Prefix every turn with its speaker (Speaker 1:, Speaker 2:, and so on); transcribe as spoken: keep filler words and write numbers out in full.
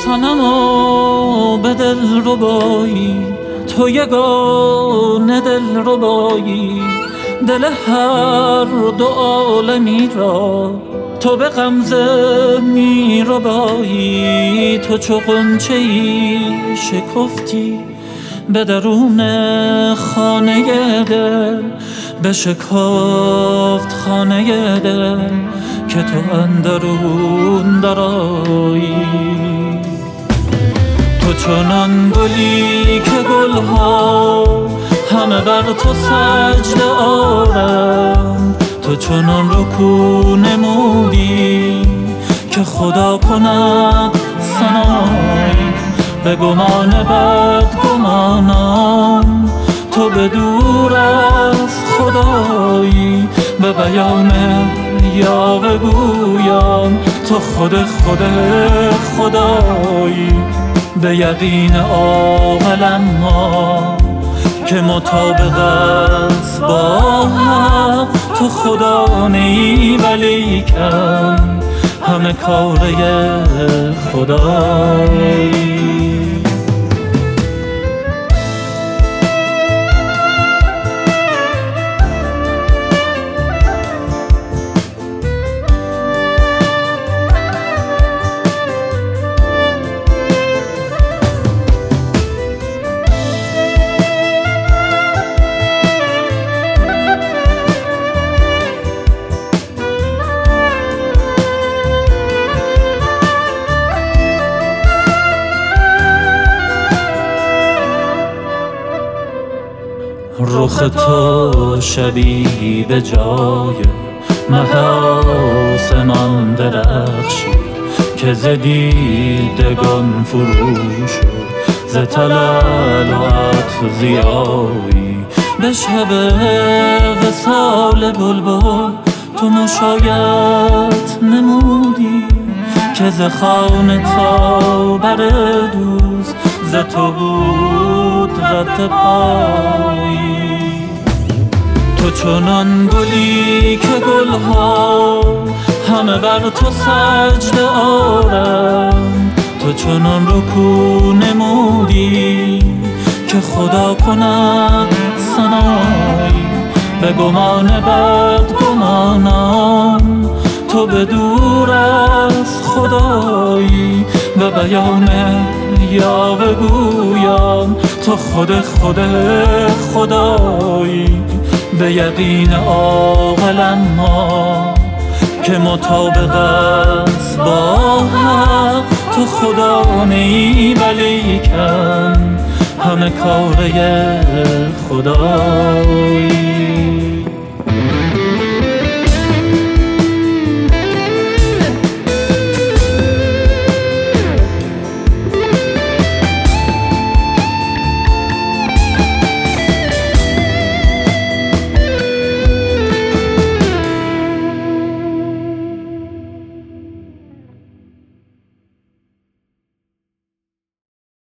Speaker 1: صنمو به دل ربایی، تو یگانه دل ربایی، دل هر دو عالمی را تو به غمزه می ربایی. تو چو غنچه‌ای شکفتی به درون خانه دل، به شکافت خانه دل که تو اندرون درآیی. تو چنان گلی که گلها همه بر تو سجده آرند، تو چنان رکوع نمودی که خدا کند ثنایی. به گمان بد گمانم تو به دور از خدایی، به بیان یا بگویم تو خود خود خدایی. به یقین عاقل اما که مطابق است با حق، تو خدا نی ولیکن همه کاره خدایی. رخ تو شبی به جای مه آسمان درخشی، که ز دیدگان فرو شد ز تلالوات ضیایی. به شب وصال بلبل تو مشایت نمودی، که ز خانه تا بر دوست ز تو بود رد پایی. تو چنان گلی که گلها همه بر تو سجده آرند، تو چنان رکوع نمودی که خدا کند ثنایی. به گمان بد گمانم تو به دور از خدایی، به بیان یا بگویم تو خود خود خدایی. به یقین عاقل اما که مطابق است با حق، تو خدا نی ولیکن همه کاره خدایی.